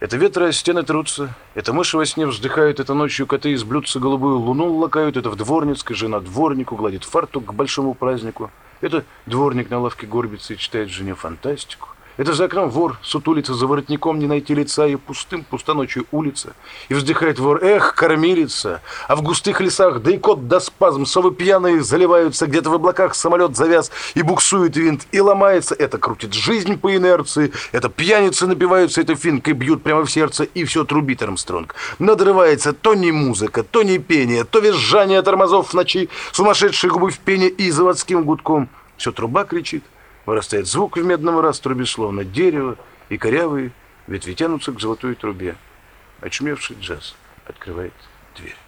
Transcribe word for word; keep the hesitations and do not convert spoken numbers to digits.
Это ветры о стены трутся, это мыши во сне вздыхают, это ночью коты из блюдца голубую луну лакают, это в Дворницкой жена дворнику гладит фартук к большому празднику, это дворник на лавке горбится и читает жене фантастику. Это за окном вор сутулится, за воротником не найти лица, и пустым пуста ночью улица. И вздыхает вор: эх, кормилица! А в густых лесах, да и кот, да спазм, совы пьяные заливаются, где-то в облаках самолет завяз, и буксует винт, и ломается. Это крутит жизнь по инерции, это пьяницы напиваются, это финкой бьют прямо в сердце, и все трубит Армстронг. Надрывается то не музыка, то не пение, то визжание тормозов в ночи, сумасшедшие губы в пене и заводским гудком. Все труба кричит. Вырастает звук в медном раструбе, словно дерево, и корявые ветви тянутся к золотой трубе. Очумевший джаз открывает дверь.